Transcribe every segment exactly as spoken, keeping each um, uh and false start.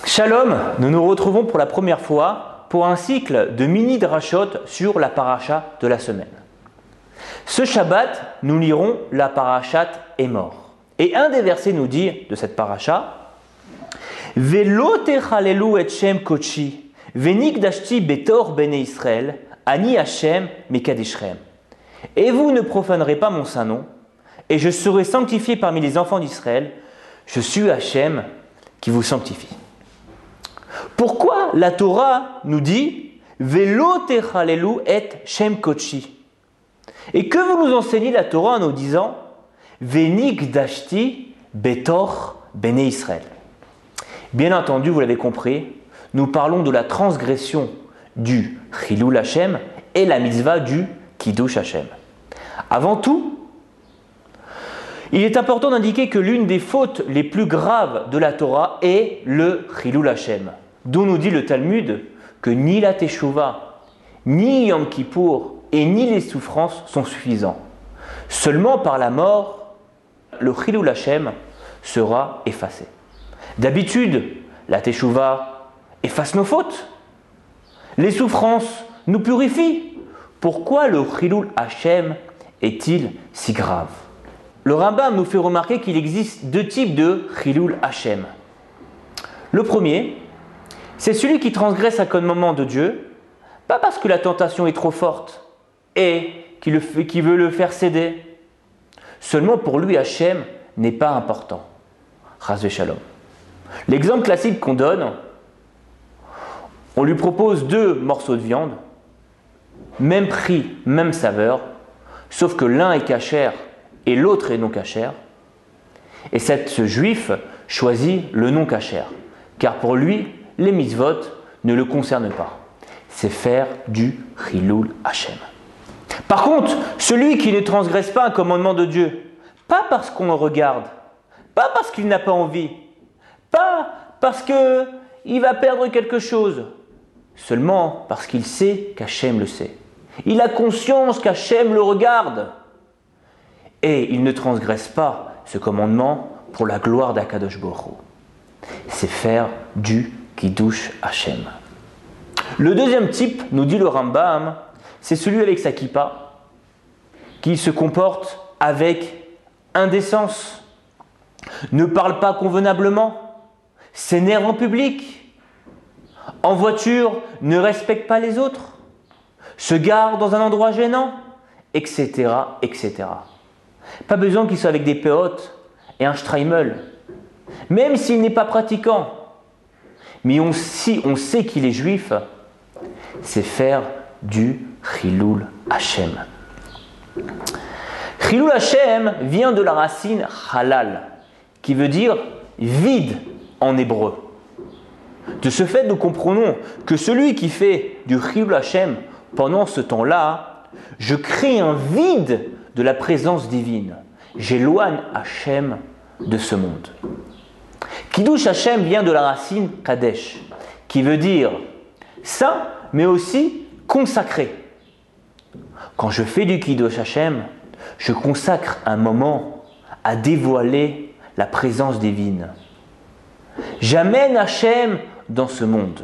Shalom, nous nous retrouvons pour la première fois pour un cycle de mini-drashot sur la paracha de la semaine. Ce Shabbat, nous lirons la parachat Emor. Et un des versets nous dit de cette paracha Velo techalelu et Shem kochi, venikdashti betor bene Israël, ani Hashem mekadishrem. Et vous ne profanerez pas mon saint nom, et je serai sanctifié parmi les enfants d'Israël. Je suis Hashem qui vous sanctifie. Pourquoi la Torah nous dit Velo techalelu et Shem kochi? Et que vous nous enseignez la Torah en nous disant Venikdashti betor bene Israël? Bien entendu, vous l'avez compris, nous parlons de la transgression du Chilul Hashem et la mitzvah du Kiddush Hashem. Avant tout, il est important d'indiquer que l'une des fautes les plus graves de la Torah est le Chilul Hashem, dont nous dit le Talmud que ni la Teshuvah, ni Yom Kippour et ni les souffrances sont suffisants. Seulement par la mort, le Chilul Hashem sera effacé. D'habitude, la Teshuvah efface nos fautes. Les souffrances nous purifient. Pourquoi le Chilul Hashem est-il si grave? Le Rambam nous fait remarquer qu'il existe deux types de Chilul Hashem. Le premier, c'est celui qui transgresse un commandement de Dieu, pas parce que la tentation est trop forte et qui, le fait, qui veut le faire céder. Seulement pour lui, Hashem n'est pas important. Chas v'shalom. L'exemple classique qu'on donne, on lui propose deux morceaux de viande, même prix, même saveur, sauf que l'un est cachère et l'autre est non cachère. Et ce juif choisit le non cachère, car pour lui, les mitzvot ne le concernent pas. C'est faire du Chilul Hashem. Par contre, celui qui ne transgresse pas un commandement de Dieu, pas parce qu'on le regarde, pas parce qu'il n'a pas envie, pas parce qu'il va perdre quelque chose, seulement parce qu'il sait qu'Hachem le sait. Il a conscience qu'Hachem le regarde. Et il ne transgresse pas ce commandement pour la gloire d'Akadosh Baruch Hu. C'est faire du Kiddush Hashem. Le deuxième type, nous dit le Rambam, c'est celui avec sa kippa, qui se comporte avec indécence, ne parle pas convenablement, s'énerve en public, en voiture ne respecte pas les autres, se gare dans un endroit gênant, et cetera, et cetera. Pas besoin qu'il soit avec des péotes et un streimel, même s'il n'est pas pratiquant. Mais on, si on sait qu'il est juif, c'est faire du Chilul Hashem. Chilul Hashem vient de la racine halal, qui veut dire vide en hébreu. De ce fait, nous comprenons que celui qui fait du Chilul Hashem pendant ce temps-là, je crée un vide de la présence divine. J'éloigne Hashem de ce monde. Kiddush Hashem vient de la racine Kadesh, qui veut dire saint, mais aussi consacré. Quand je fais du Kiddush Hashem, je consacre un moment à dévoiler la présence divine. J'amène Hashem dans ce monde.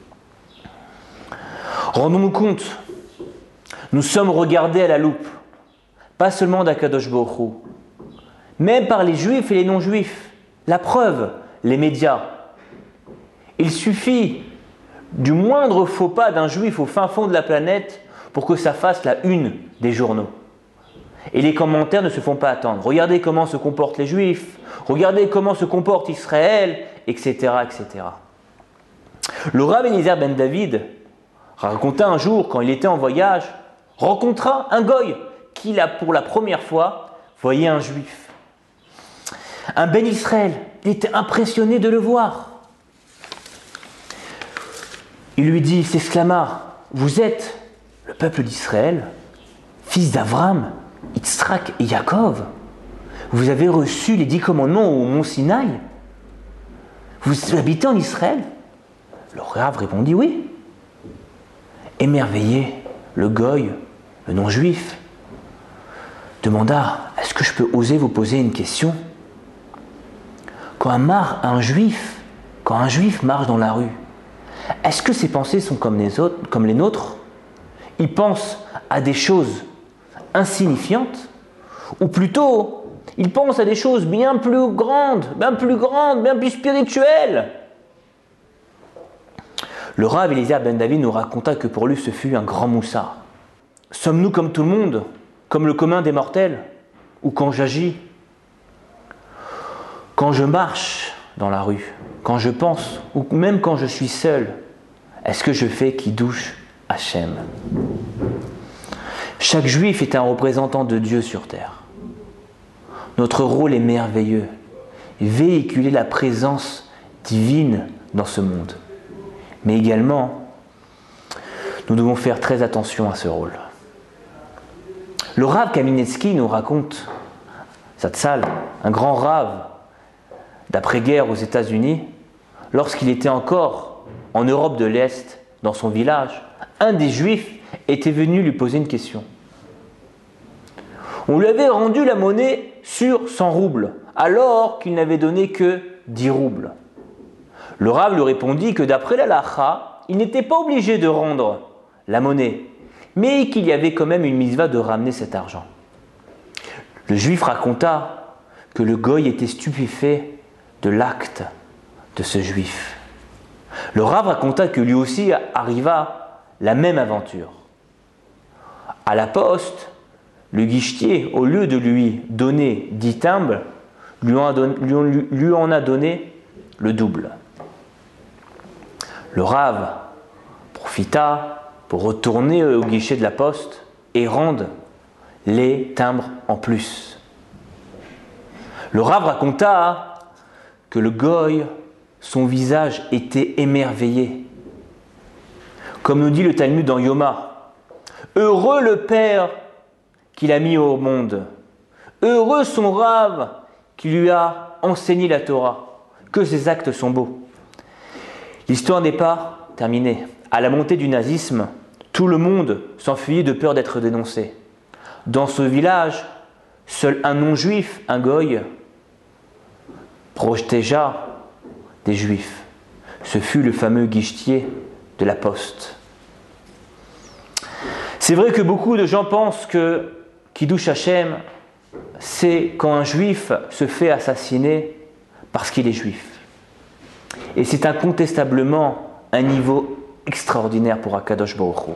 Rendons-nous compte, nous sommes regardés à la loupe, pas seulement d'Akadosh Baruch Hu, même par les juifs et les non-juifs. La preuve, les médias. Il suffit du moindre faux pas d'un juif au fin fond de la planète pour que ça fasse la une des journaux. Et les commentaires ne se font pas attendre. Regardez comment se comportent les juifs, regardez comment se comporte Israël, et cetera, et cetera. Le Rav Eliezer ben David raconta un jour, quand il était en voyage, rencontra un goy qui, là, pour la première fois, voyait un juif. Un ben Israël, il était impressionné de le voir. Il lui dit, s'exclama, vous êtes le peuple d'Israël, fils d'Avram, Yitzhak et Yaakov. Vous avez reçu les dix commandements au mont Sinaï. Vous habitez en Israël? Le Rav répondit oui. Émerveillé, le goy, le non-juif, demanda, est-ce que je peux oser vous poser une question? Quand un, mar, un juif quand un juif marche dans la rue, est-ce que ses pensées sont comme les autres, comme les nôtres? Il pense à des choses insignifiantes, ou plutôt, il pense à des choses bien plus grandes, bien plus grandes, bien plus spirituelles. Le Rav Eliezer Ben David nous raconta que pour lui ce fut un grand moussard. Sommes-nous comme tout le monde, comme le commun des mortels, ou quand j'agis, quand je marche dans la rue, quand je pense, ou même quand je suis seul, est-ce que je fais Kiddush Hashem? Chaque juif est un représentant de Dieu sur terre. Notre rôle est merveilleux, véhiculer la présence divine dans ce monde. Mais également, nous devons faire très attention à ce rôle. Le Rav Kaminetsky nous raconte, Zatzal, un grand Rav d'après-guerre aux États-Unis, lorsqu'il était encore en Europe de l'Est, dans son village, un des Juifs était venu lui poser une question. On lui avait rendu la monnaie sur cent roubles, alors qu'il n'avait donné que dix roubles. Le Rav lui répondit que d'après la Lacha, il n'était pas obligé de rendre la monnaie, mais qu'il y avait quand même une mitzvah de ramener cet argent. Le Juif raconta que le Goy était stupéfait de l'acte de ce Juif. Le Rav raconta que lui aussi arriva la même aventure. À la poste, le guichetier, au lieu de lui donner dix timbres, lui en a donné, lui, lui en a donné le double. Le Rav profita pour retourner au guichet de la poste et rendre les timbres en plus. Le Rav raconta que le Goy, son visage était émerveillé. Comme nous dit le Talmud dans Yoma, « Heureux le Père qu'il a mis au monde, heureux son Rav qui lui a enseigné la Torah, que ses actes sont beaux. » L'histoire n'est pas terminée. À la montée du nazisme, tout le monde s'enfuyait de peur d'être dénoncé. Dans ce village, seul un non-juif, un goy, protégea des juifs. Ce fut le fameux guichetier de la poste. C'est vrai que beaucoup de gens pensent que Kiddush Hashem, c'est quand un juif se fait assassiner parce qu'il est juif. Et c'est incontestablement un niveau extraordinaire pour Akadosh Baruch Hu.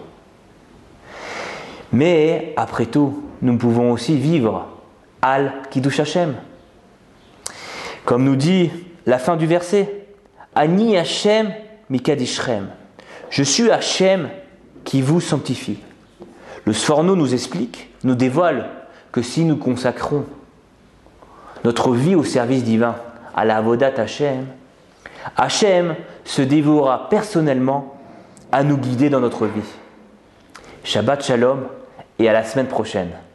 Mais, après tout, nous pouvons aussi vivre Al Kiddush Hashem. Comme nous dit la fin du verset, Ani Hashem mikadishrem. Je suis Hashem qui vous sanctifie. Le Sforno nous explique, nous dévoile que si nous consacrons notre vie au service divin, à la Avodat Hashem, Hashem se dévouera personnellement à nous guider dans notre vie. Shabbat Shalom et à la semaine prochaine.